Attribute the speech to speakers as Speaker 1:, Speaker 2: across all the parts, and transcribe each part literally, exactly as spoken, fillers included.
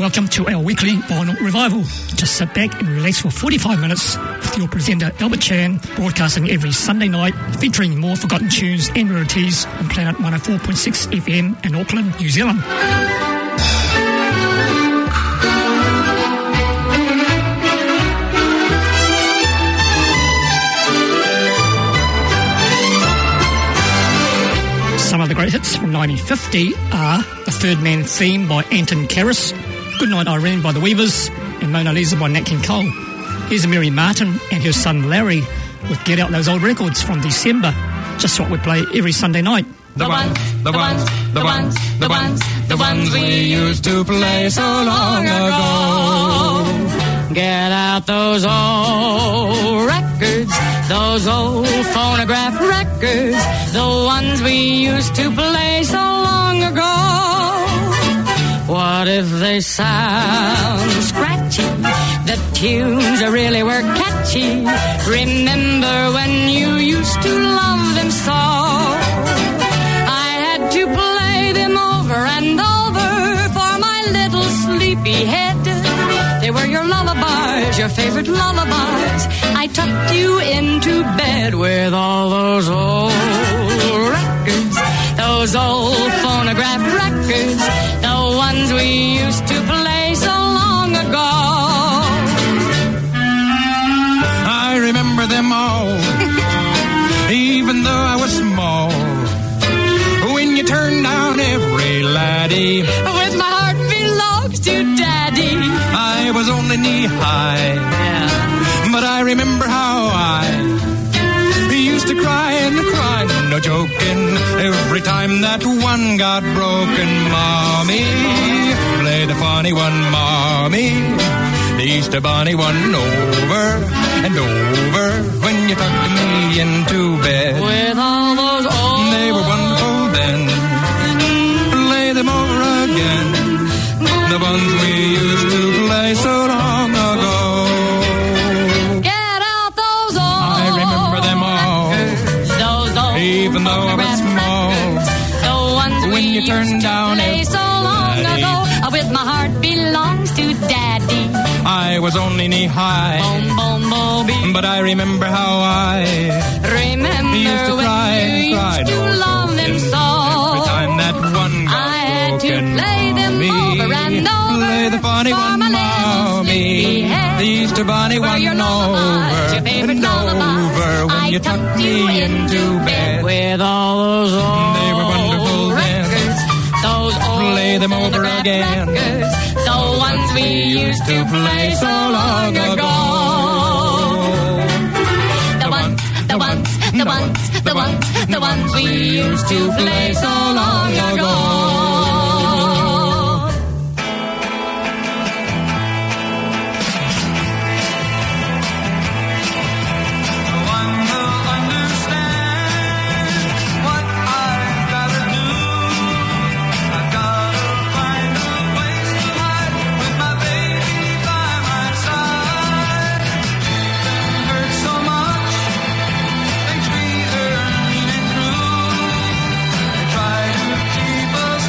Speaker 1: Welcome to our weekly vinyl revival. Just sit back and relax for forty-five minutes with your presenter Albert Chan, broadcasting every Sunday night, featuring more forgotten tunes and rarities on Planet one oh four point six F M in Auckland, New Zealand. Some of the great hits from nineteen fifty are The Third Man Theme by Anton Karas, Goodnight Irene by The Weavers, and Mona Lisa by Nat King Cole. Here's Mary Martin and her son Larry with Get Out Those Old Records from December, just what we play every Sunday night.
Speaker 2: The ones, the ones, the ones, the ones, the ones we used to play so long ago. Get out those old records, those old phonograph records, the ones we used to play so long ago. What if they sound scratchy? The tunes really were catchy. Remember when you used to love them so? I had to play them over and over for my little sleepy head. They were your lullabies, your favorite lullabies. I tucked you into bed with all those old records, those old phonograph records, the ones we used to play so long ago. I remember them all, even though I was small. When you turned down every laddie, with my heart belongs to Daddy. I was only knee-high, yeah. But I remember how I used to cry and cry, no joking, every time that one got broken. Mommy, play the funny one, Mommy, the Easter Bunny one over and over when you tucked me into bed. With all those old, they were wonderful then. Play them over again, the ones we used to play so long ago. Get out those old, I remember them all, records, those old, even though I was small. Records, the ones when we you turned down play so long Daddy. Ago, with my heart belongs to Daddy. I was only knee-high, boom, boom, boom, but I remember how I remember used to when cry you and cry, used to no, love them so. Every time that one got I had to play them me, over and over. Play the funny one, Mommy, the Easter Bunny one over and over when I you tucked you into bed. With all those old they were wonderful records, then. Those old play them over again. Records, the ones we used to play so long ago. The ones, the ones, the ones, the ones, the ones we used to play so long ago. Keep us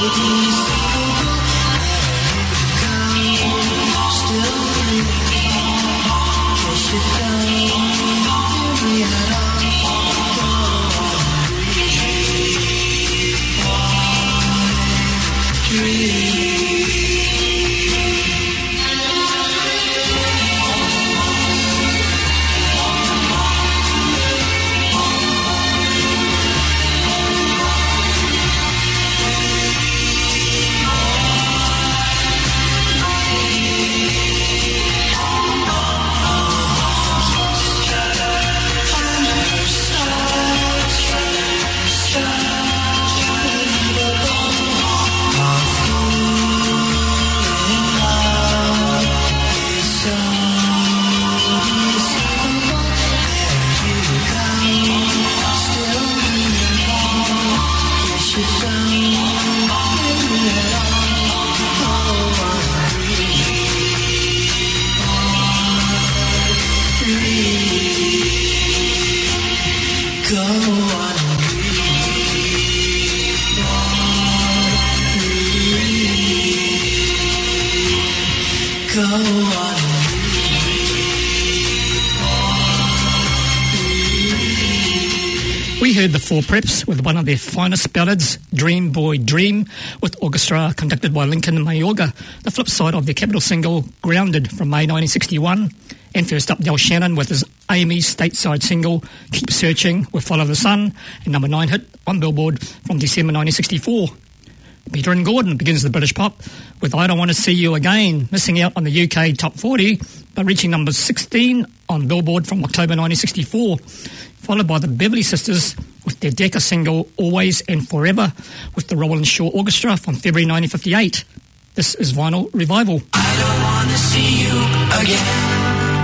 Speaker 1: We heard the Four Preps with one of their finest ballads, Dream Boy Dream, with orchestra conducted by Lincoln Mayorga, the flip side of their capital single, Grounded, from May nineteen sixty-one. And first up, Del Shannon with his Amy stateside single, Keep Searching, with Follow the Sun, and number nine hit on Billboard from December nineteen sixty-four. Peter and Gordon begins the British pop with I Don't Want to See You Again, missing out on the U K top forty, but reaching number sixteen on Billboard from October nineteen sixty-four, followed by the Beverly Sisters with their Decca single Always and Forever with the Roland Shaw Orchestra from February nineteen fifty-eight. This is Vinyl Revival.
Speaker 3: I don't want to see you again.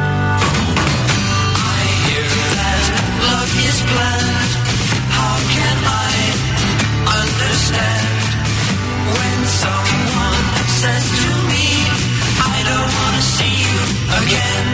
Speaker 3: I hear that love is blind. How can I understand when someone says to me, I don't want to see you again?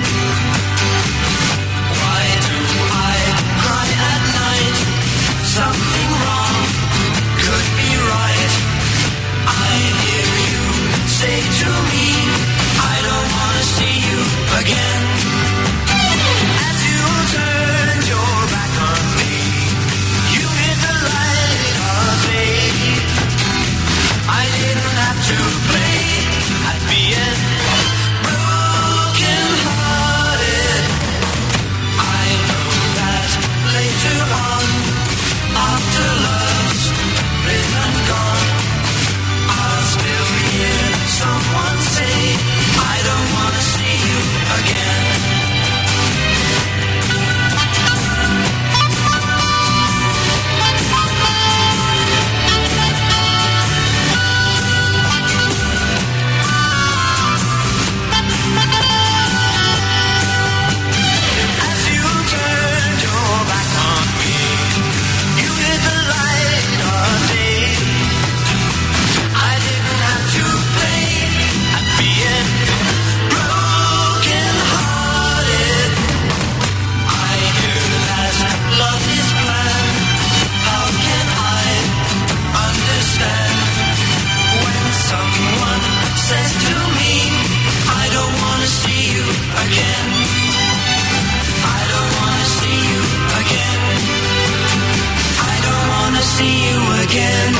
Speaker 3: Why do I cry at night? Something wrong could be right. I hear you say to me, I don't want to see you again. As you turned your back on me, you hid the light of day. I didn't have to play at the end, broken hearted. I know that later on, after love's been and gone, I'll still hear someone say, I don't want to see you again. As you turned your back on me, you hid the light of day. I didn't have to play at the end, broken hearted. I hear that love is blind. How can I understand when someone says to me, I don't want to see you again? I don't want to see you again. I don't want to see you again.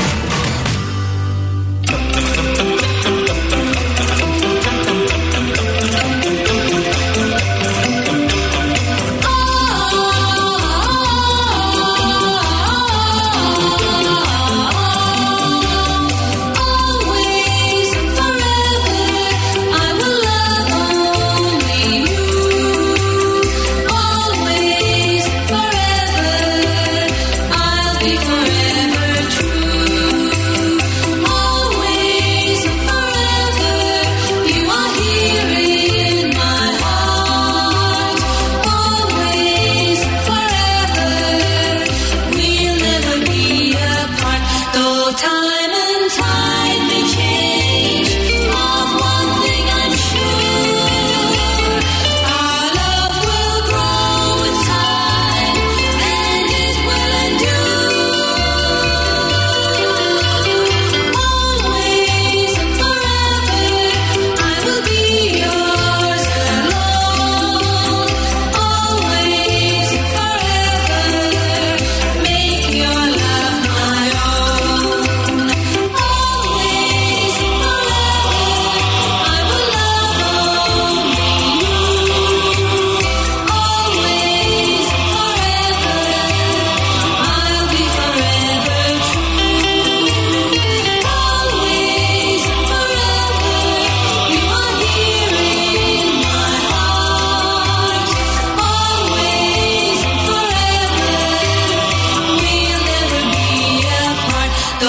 Speaker 4: Always and forever, I will love only you. Always and forever, I'll be forever true. Always and forever, you are here in my heart. Always and forever, we'll never be apart. Though time and tide may change, of one thing I'm sure, our love will grow with time, and it will endure. Always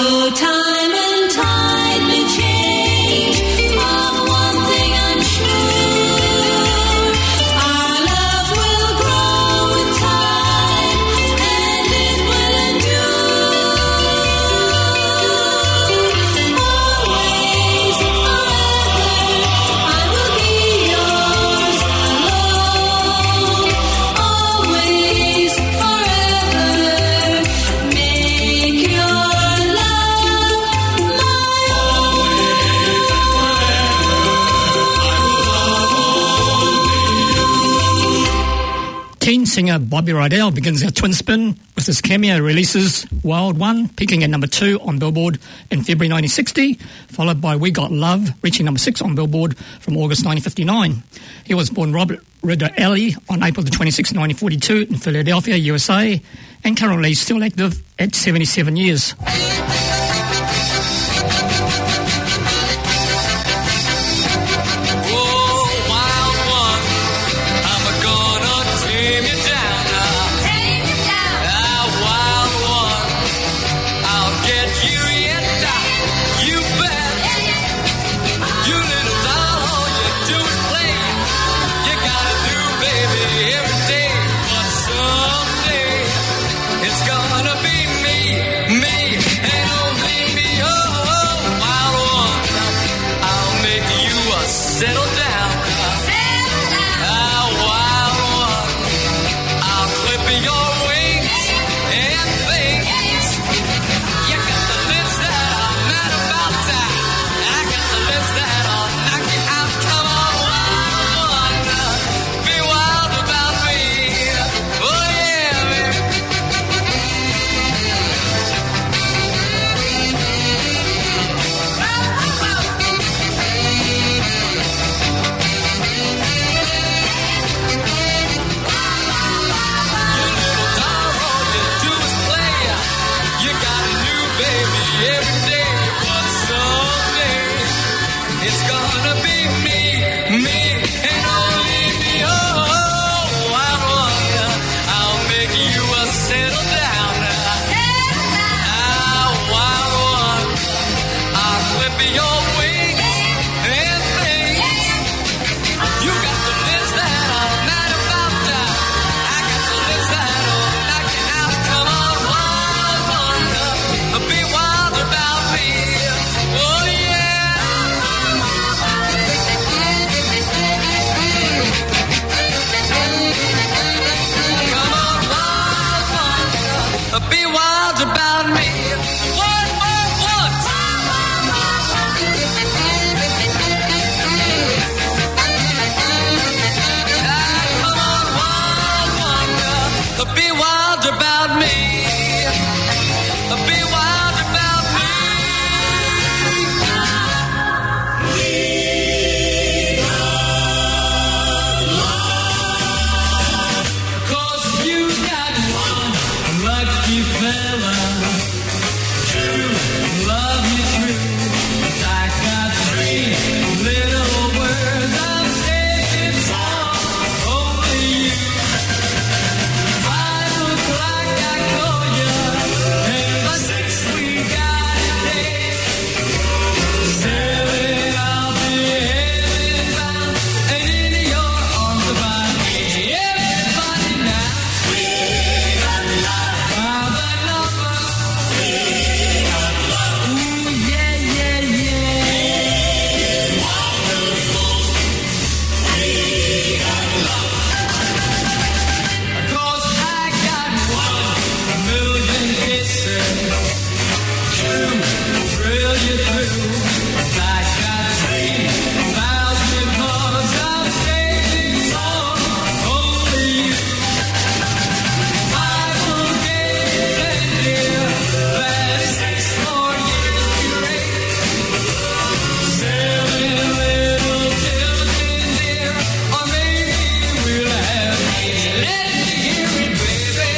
Speaker 4: Though time and tide may change, of one thing I'm sure, our love will grow with time, and it will endure. Always, forever, I will be yours alone. Always, forever, make your love my own.
Speaker 1: Teen singer Bobby Rydell begins our twin spin with his cameo releases Wild One, peaking at number two on Billboard in February nineteen sixty, followed by We Got Love, reaching number six on Billboard from August nineteen fifty-nine. He was born Robert Ridder-Ellie on April the twenty-sixth, nineteen forty-two in Philadelphia, U S A, and currently still active at seventy-seven years.
Speaker 3: Oh, wild one, I'm gonna tame you down now.
Speaker 4: Take it down.
Speaker 3: Ah, wild one, I'll get you yet. You bet. You little doll, all you do is play. You gotta do, baby, every day. But someday it's gonna be me, me, and only me. Oh, oh, wild one, I'll make you a settle down. Ah, wild one, I'll clip your wings and things. You got the lips that are mad about that. I got the lips that'll knock you out. Come on, wild one, be wild about me. Oh yeah, baby. You little doll, all you do is play. You got a new baby every day, but someday it's gonna be me, me, and only me. Oh, wild one, I'll make you a settle down. Ah, wild one, I'll clip your wings and things. You got the lips that are mad about that. I got the lips that'll knock you out. Come on, wild one, be wild about me. Oh yeah. Come on, wild one, be wild about me. One more once. Ah, come on, wild one, be wild about me. Be wild about me. 'Cause you got one lucky fella to love you true. I got three little words I'm saving for only you. Five o'clock I call you, and by six we got a date. Seven I'll be heading bound, and in your arms about me. Everybody now, we got love. By the number, we got love. Ooh yeah yeah yeah. Wonderful, we got love. 'Cause I got one million kisses to thrill you through. I got three thousand hugs I'm saving for only you. Five more days and dear, that's six more years to wait. Seven little children dear, or maybe we'll have eight. Let me hear it, baby.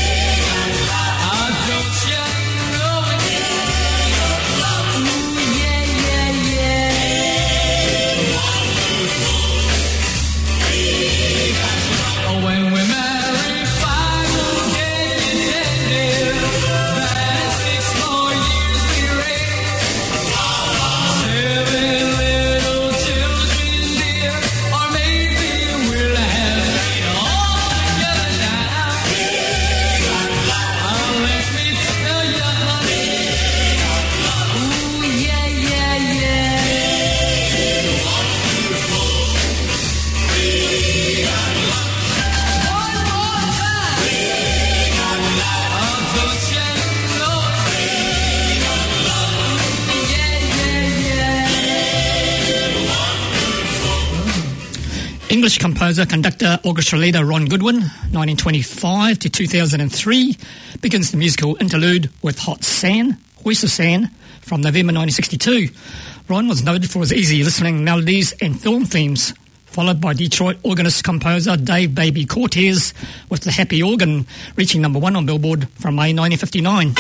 Speaker 3: Ah, don't you know it? Ooh, yeah,
Speaker 1: English composer, conductor, orchestra leader Ron Goodwin, nineteen twenty-five to two thousand three, begins the musical interlude with Hot San, Hoist of San, from November nineteen sixty-two. Ron was noted for his easy listening melodies and film themes, followed by Detroit organist-composer Dave Baby Cortez with The Happy Organ, reaching number one on Billboard from May nineteen fifty-nine.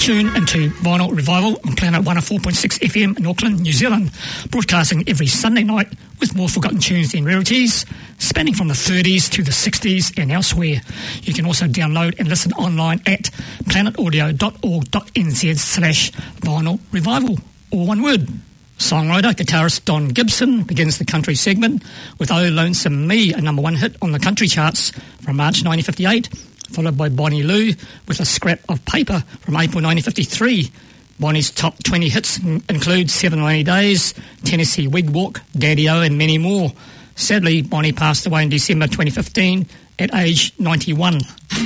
Speaker 1: tune into Vinyl Revival on Planet one oh four point six F M in Auckland, New Zealand, broadcasting every Sunday night with more forgotten tunes than rarities, spanning from the thirties to the sixties and elsewhere. You can also download and listen online at planetaudio.org.nz slash vinyl revival, all one word. Songwriter, guitarist Don Gibson begins the country segment with Oh Lonesome Me, a number one hit on the country charts from March nineteen fifty-eight, followed by Bonnie Lou with A Scrap of Paper from April nineteen fifty-three. Bonnie's top twenty hits include Seven Rainy Days, Tennessee Wigwalk, Daddy-O and many more. Sadly, Bonnie passed away in December twenty fifteen at age ninety-one.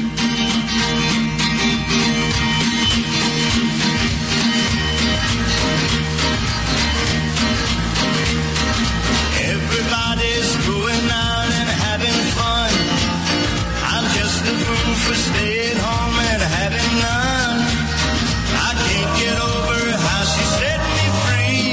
Speaker 3: For staying home and having none. I can't get over how she set me free.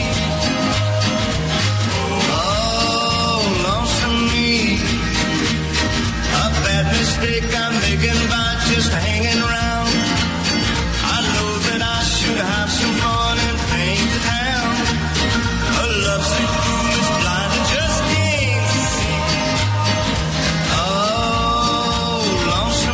Speaker 3: Oh, lonesome me. A bad mistake I'm making by just hanging around. I know that I should have some fun and paint the town. A lovesick fool is blind and just can't see. Oh, lonesome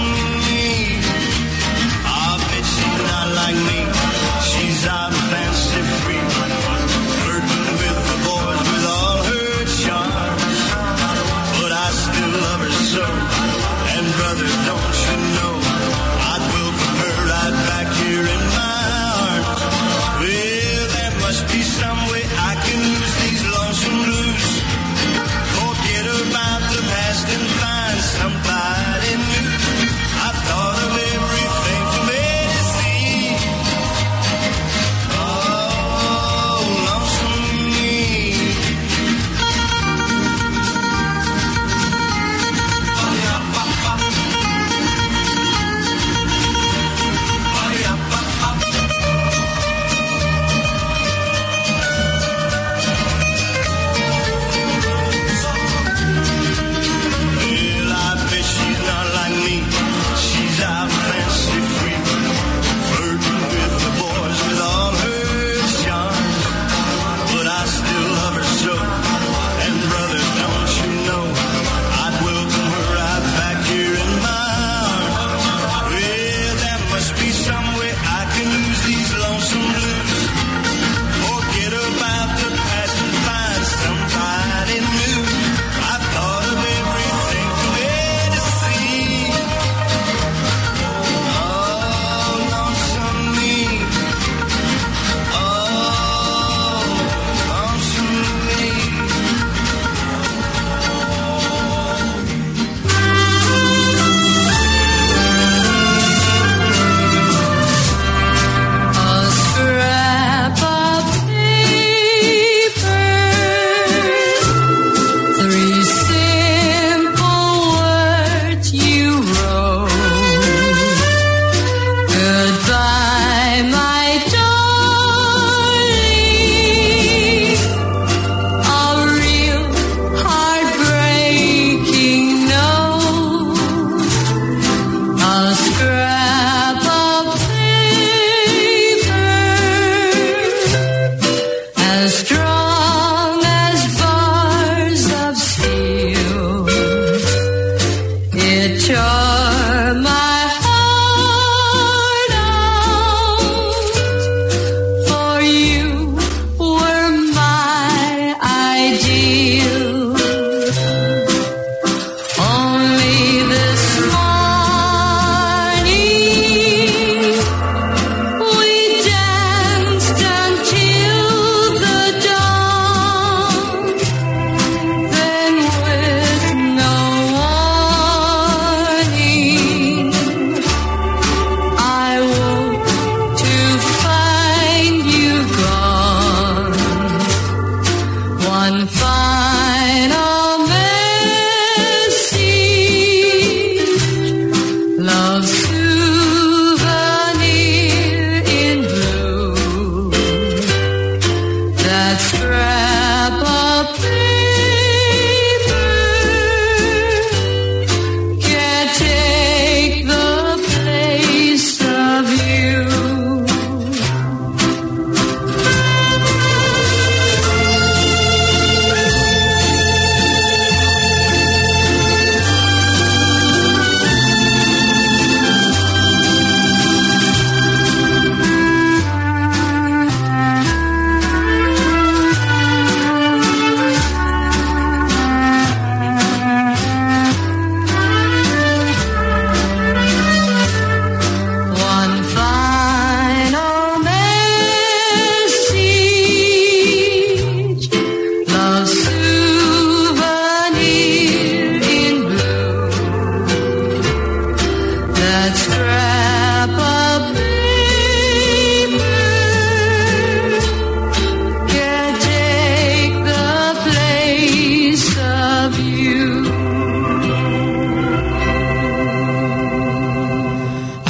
Speaker 3: she's out fancy free, flirting with the boys with all her charms. But I still love her so, and brother, don't you know, I'd welcome her right back here in my arms. Well, there must be some way I can lose these lonesome blues, forget about the past and find somebody new. I've thought of everything for me.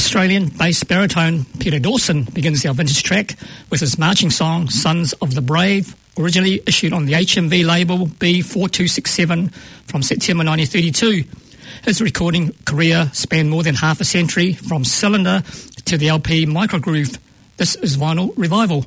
Speaker 1: Australian bass baritone Peter Dawson begins our vintage track with his marching song Sons of the Brave, originally issued on the H M V label B four two six seven from September nineteen thirty-two. His recording career spanned more than half a century, from Cylinder to the L P Microgroove. This is Vinyl Revival.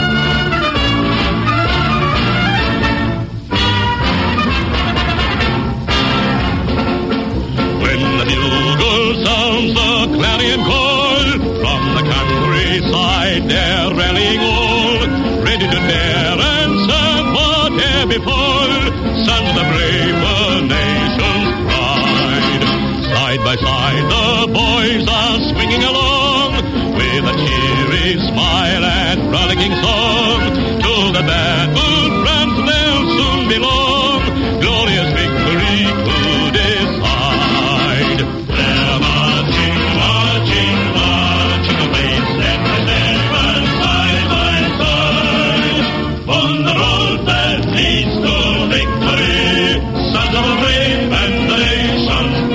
Speaker 5: When the bugle sounds the clarion call, from the countryside they're rallying all, ready to dare and serve whate'er befall. Sons of the brave, the nation's pride. Side by side the boys are swinging along, with a cheery smile and frolicking song. To the battlefront they'll soon belong, glorious victory to decide. They're marching, marching, marching away, step by step and side by side, on the road that leads to victory. Sons of the brave and the nation's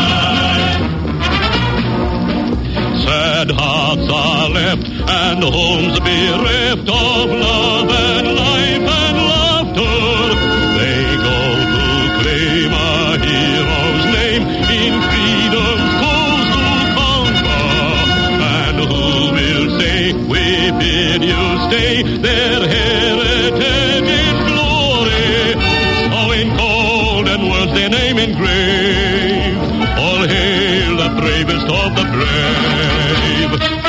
Speaker 5: pride. Sad hearts are left and homes bereft of love and life and laughter. They go to claim a hero's name in freedom's cause to conquer. And who will say we bid you stay, their heritage in glory, so in cold and words their name engraved. All hail the bravest of the brave.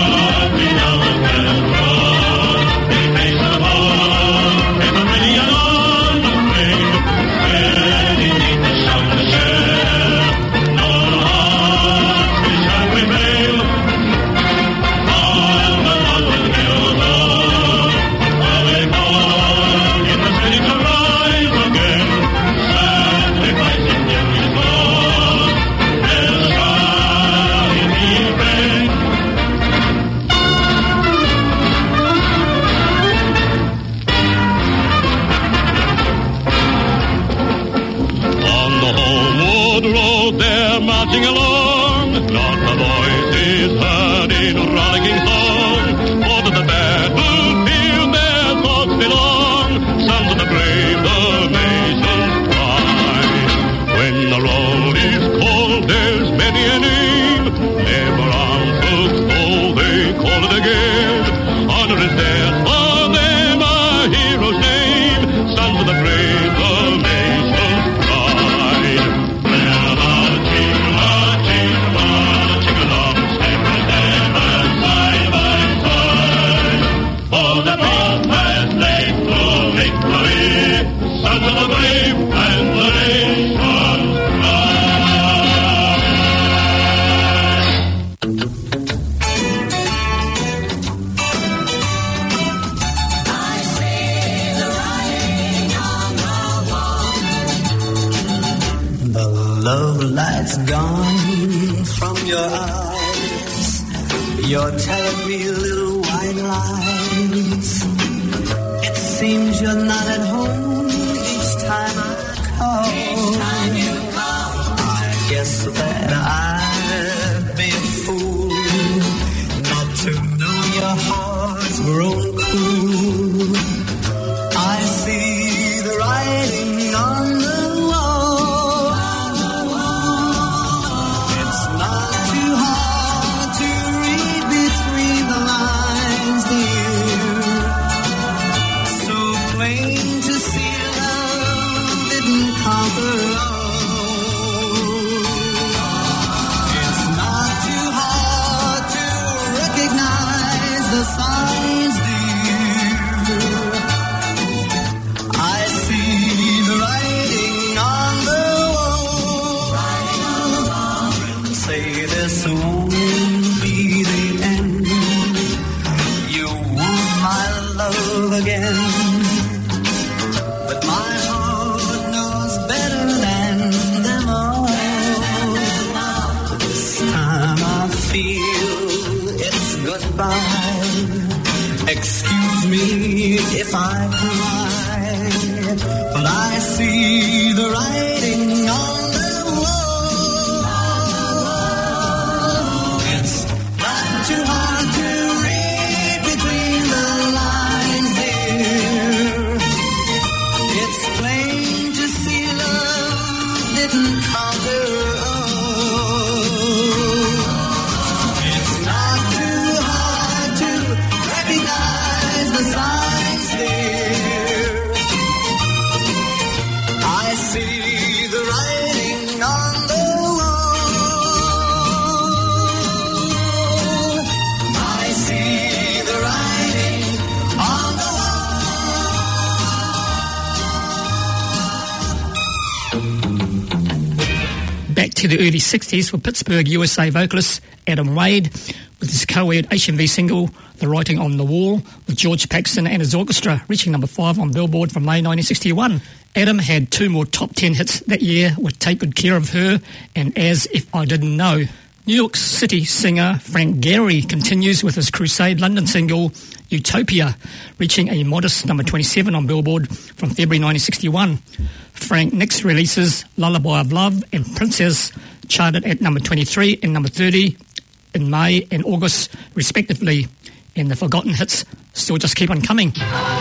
Speaker 5: Marching along, not the voices heard in rollicking song, for to the battlefield their thoughts belong. Sons of the brave, the nation's pride. When the roll is called, there's many a name, never answered, though they call it again. Honor is there for them, a hero's name. Sons of the brave, the nation's pride.
Speaker 3: Light's gone from your eyes. You're telling me little white lies. It seems you're not at home each time I call. Each time you call. I guess that I've been a fool not to know your heart's grown cool. I see the writing on the if I cry, but I see the writing on the wall. It's
Speaker 1: to the early sixties for Pittsburgh, U S A vocalist Adam Wade with his co-ed H M V single, The Writing on the Wall, with George Paxson and his orchestra, reaching number five on Billboard from May nineteen sixty-one. Adam had two more top ten hits that year with Take Good Care of Her and As If I Didn't Know. New York City singer Frank Gehry continues with his Crusade London single, Utopia, reaching a modest number twenty-seven on Billboard from February nineteen sixty-one. Frank next releases Lullaby of Love and Princess, charted at number twenty-three and number thirty in May and August, respectively. And the forgotten hits still just keep on coming.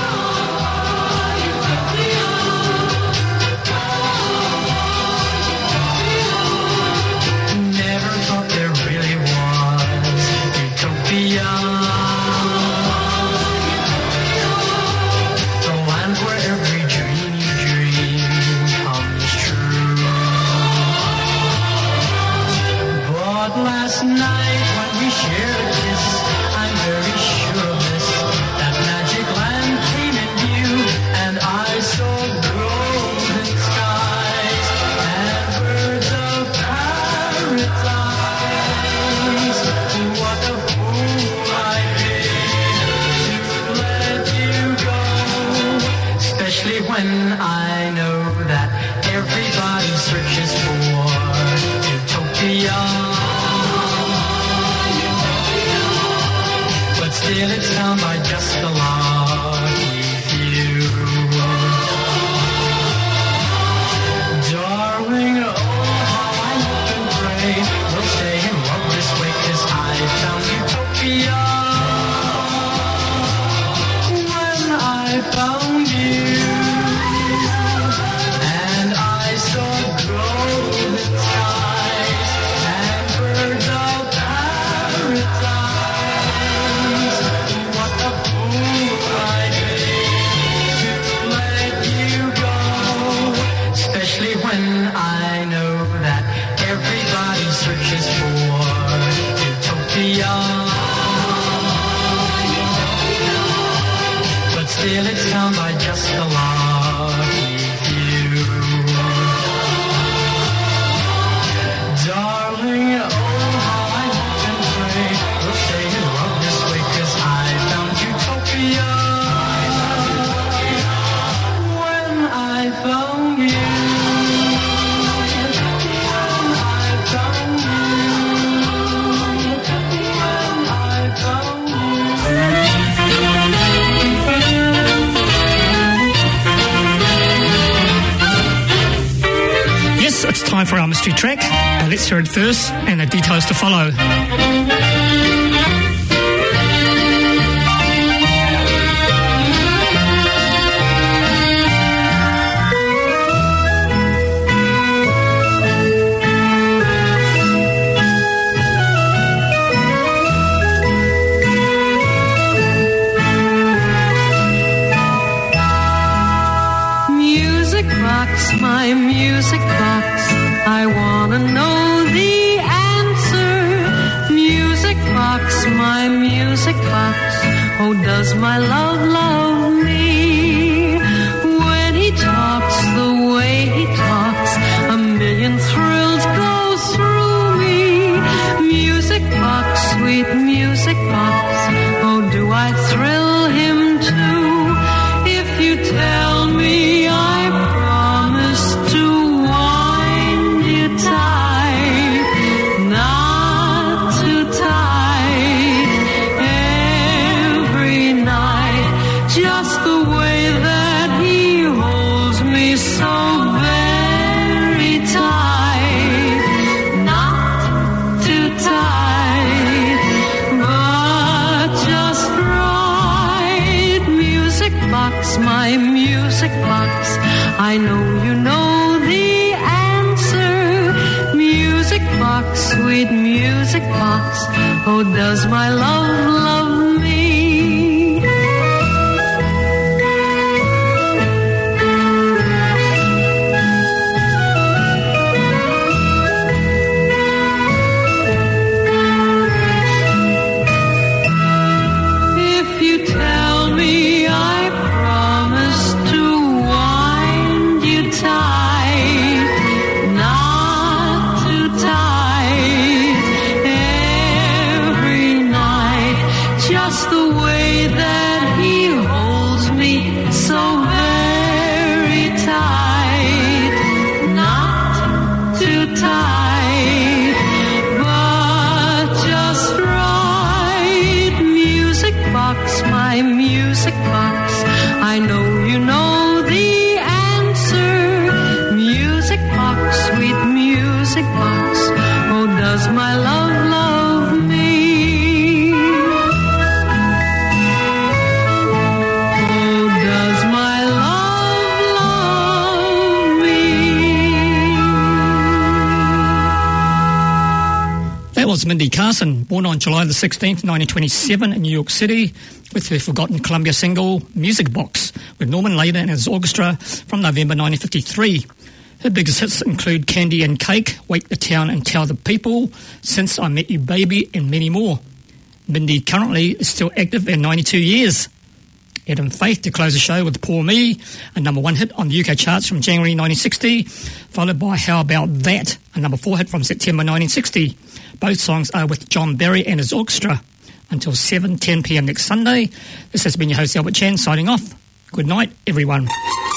Speaker 3: Last night when we shared a kiss, I'm very sure of this, that magic land came in view, and I saw golden skies and birds of paradise. What a fool I'd be to let you go, especially when I know that everybody searches for utopia. Still it's found by just the lucky few. Darling, oh how I hope and pray we'll stay in love this way, 'cause I found utopia when I found you, and I saw golden skies and birds of paradise. When I know that everybody searches for utopia, but still it's found by just the lucky few. Darling, oh how I hope and pray we'll stay in love this way, 'cause I found utopia when I found you.
Speaker 1: It's time for our mystery track, but let's hear it first and the details to follow.
Speaker 6: Music box, my music box, I wanna know the answer. Music box, my music box, oh does my love love me? When he talks the way he talks, a million thrills go through me. Music box, sweet music box, oh do I thrill him too? If you tell me I promise to wind you tight, not too tight, every night, just the way that he holds me so very tight, not too tight, but just right. Music box, my music box, I know you know the answer. Music box, sweet music box, oh does my love love me? If you tell me I promise to wind you tight, not too my love love me? Oh, does my love love me?
Speaker 1: That was Mindy Carson, born on July the sixteenth, nineteen twenty-seven in New York City, with her forgotten Columbia single, Music Box, with Norman Leader and his orchestra from November nineteen fifty-three. Her biggest hits include Candy and Cake, Wake the Town and Tell the People, Since I Met You Baby, and many more. Mindy currently is still active at ninety-two years. Adam Faith to close the show with Poor Me, a number one hit on the U K charts from January nineteen sixty, followed by How About That, a number four hit from September nineteen sixty. Both songs are with John Barry and his orchestra. Until seven ten p m next Sunday, this has been your host Albert Chan signing off. Good night, everyone.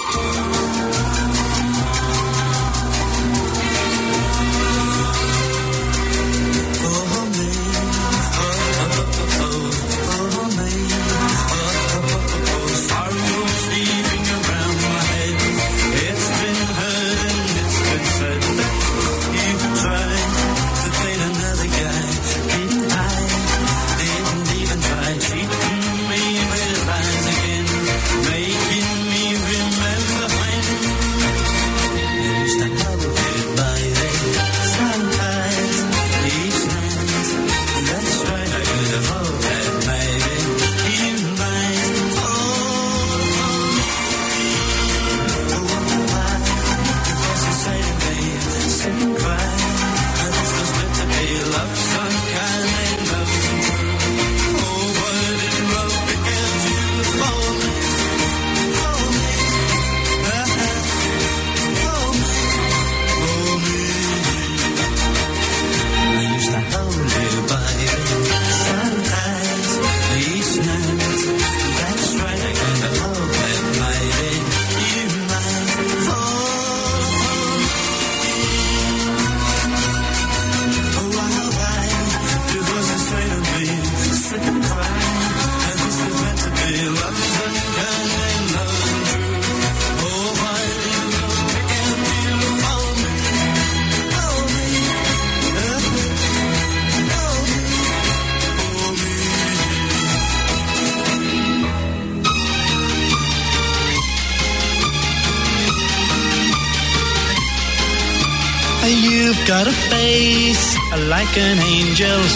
Speaker 7: You've got a face like an angel's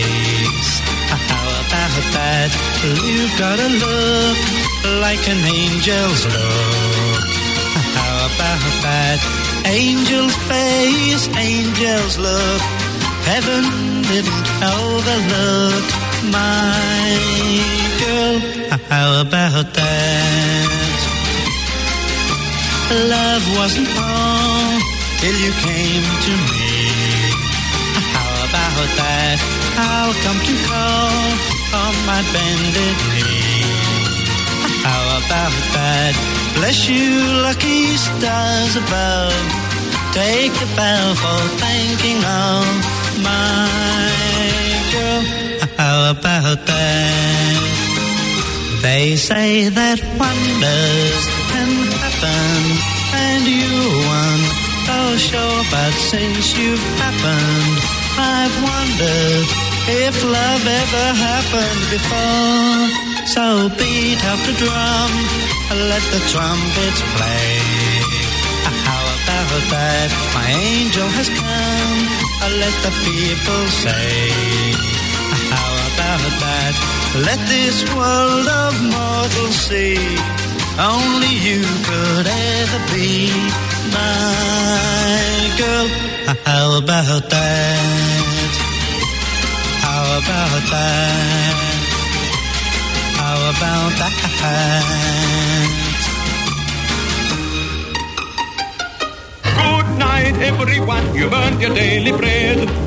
Speaker 7: face. How about that? You've got a look like an angel's look. How about that? Angel's face, angel's look. Heaven didn't overlook my girl. How about that? Love wasn't wrong till you came to me. How about that? I'll come to call on my bended knee. How about that? Bless you, lucky stars above. Take a bow for thanking all my girl. How about that? They say that wonders can happen, and you're one so sure, but since you've happened, I've wondered if love ever happened before. So beat up the drum, let the trumpets play. How about that? My angel has come, let the people say. How about that? Let this world of mortals see, only you could ever be my girl. How about that? How about that? How about that?
Speaker 5: Good night, everyone. You've earned your daily bread.